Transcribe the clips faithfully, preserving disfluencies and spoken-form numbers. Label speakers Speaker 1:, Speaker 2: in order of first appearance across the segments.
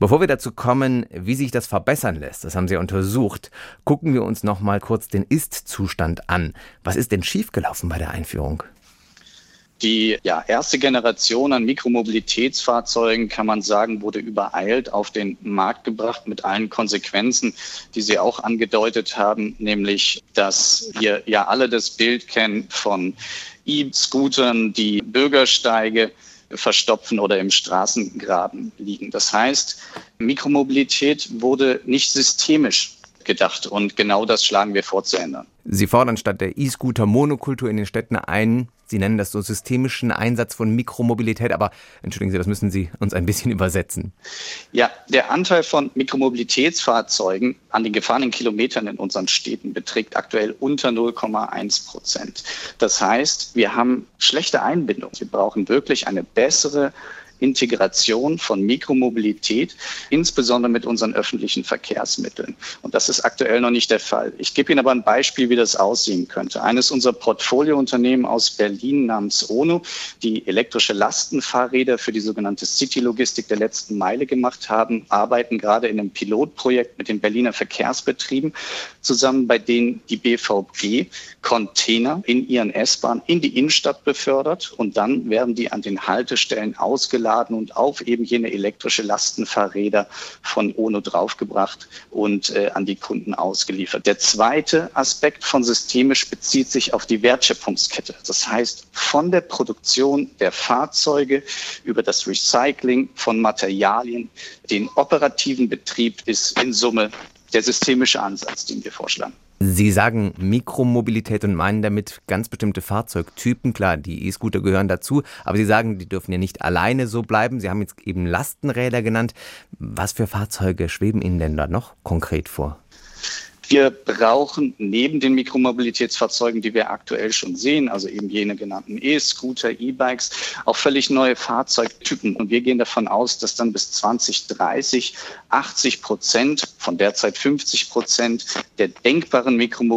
Speaker 1: Bevor wir dazu kommen, wie sich das verbessern lässt, das haben Sie ja untersucht, gucken wir uns noch mal kurz den Ist-Zustand an. Was ist denn schiefgelaufen bei der Einführung?
Speaker 2: Die ja, erste Generation an Mikromobilitätsfahrzeugen, kann man sagen, wurde übereilt auf den Markt gebracht mit allen Konsequenzen, die Sie auch angedeutet haben, nämlich, dass wir ja alle das Bild kennen von E-Scootern, die Bürgersteige verstopfen oder im Straßengraben liegen. Das heißt, Mikromobilität wurde nicht systemisch gedacht und genau das schlagen wir vor zu ändern.
Speaker 1: Sie fordern statt der E-Scooter-Monokultur in den Städten einen, Sie nennen das so systemischen Einsatz von Mikromobilität, aber entschuldigen Sie, das müssen Sie uns ein bisschen übersetzen.
Speaker 2: Ja, der Anteil von Mikromobilitätsfahrzeugen an den gefahrenen Kilometern in unseren Städten beträgt aktuell unter null Komma eins Prozent. Das heißt, wir haben schlechte Einbindung. Wir brauchen wirklich eine bessere Integration von Mikromobilität, insbesondere mit unseren öffentlichen Verkehrsmitteln. Und das ist aktuell noch nicht der Fall. Ich gebe Ihnen aber ein Beispiel, wie das aussehen könnte. Eines unserer Portfoliounternehmen aus Berlin namens ONO, die elektrische Lastenfahrräder für die sogenannte City-Logistik der letzten Meile gemacht haben, arbeiten gerade in einem Pilotprojekt mit den Berliner Verkehrsbetrieben zusammen, bei denen die B V G Container in ihren S-Bahnen in die Innenstadt befördert und dann werden die an den Haltestellen ausgeladen und auf eben jene elektrische Lastenfahrräder von ONO draufgebracht und äh, an die Kunden ausgeliefert. Der zweite Aspekt von systemisch bezieht sich auf die Wertschöpfungskette. Das heißt, von der Produktion der Fahrzeuge über das Recycling von Materialien, den operativen Betrieb ist in Summe der systemische Ansatz, den wir vorschlagen.
Speaker 1: Sie sagen Mikromobilität und meinen damit ganz bestimmte Fahrzeugtypen. Klar, die E-Scooter gehören dazu, aber Sie sagen, die dürfen ja nicht alleine so bleiben. Sie haben jetzt eben Lastenräder genannt. Was für Fahrzeuge schweben Ihnen denn da noch konkret vor?
Speaker 2: Wir brauchen neben den Mikromobilitätsfahrzeugen, die wir aktuell schon sehen, also eben jene genannten E-Scooter, E-Bikes, auch völlig neue Fahrzeugtypen. Und wir gehen davon aus, dass dann bis zwanzig dreißig achtzig Prozent von derzeit fünfzig Prozent der denkbaren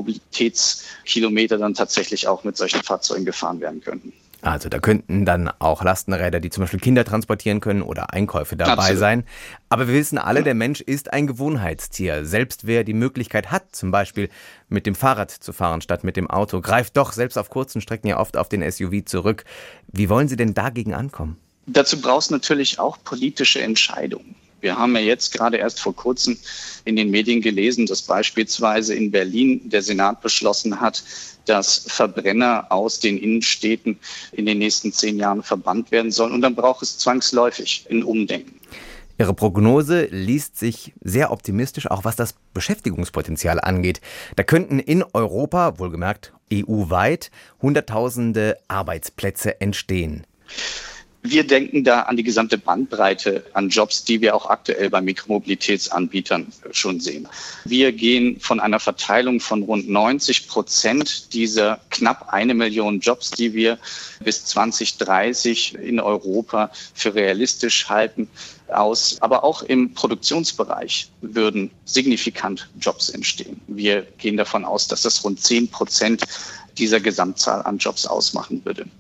Speaker 2: Mikromobilitätskilometer dann tatsächlich auch mit solchen Fahrzeugen gefahren werden könnten.
Speaker 1: Also da könnten dann auch Lastenräder, die zum Beispiel Kinder transportieren können oder Einkäufe dabei
Speaker 2: Absolut.
Speaker 1: sein. Aber wir wissen alle, der Mensch ist ein Gewohnheitstier. Selbst wer die Möglichkeit hat, zum Beispiel mit dem Fahrrad zu fahren statt mit dem Auto, greift doch selbst auf kurzen Strecken ja oft auf den S U V zurück. Wie wollen Sie denn dagegen ankommen?
Speaker 2: Dazu braucht es natürlich auch politische Entscheidungen. Wir haben ja jetzt gerade erst vor kurzem in den Medien gelesen, dass beispielsweise in Berlin der Senat beschlossen hat, dass Verbrenner aus den Innenstädten in den nächsten zehn Jahren verbannt werden sollen. Und dann braucht es zwangsläufig ein Umdenken.
Speaker 1: Ihre Prognose liest sich sehr optimistisch, auch was das Beschäftigungspotenzial angeht. Da könnten in Europa, wohlgemerkt E U-weit, Hunderttausende Arbeitsplätze entstehen.
Speaker 2: Wir denken da an die gesamte Bandbreite an Jobs, die wir auch aktuell bei Mikromobilitätsanbietern schon sehen. Wir gehen von einer Verteilung von rund neunzig Prozent dieser knapp eine Million Jobs, die wir bis zwanzig dreißig in Europa für realistisch halten, aus. Aber auch im Produktionsbereich würden signifikant Jobs entstehen. Wir gehen davon aus, dass das rund zehn Prozent dieser Gesamtzahl an Jobs ausmachen würde.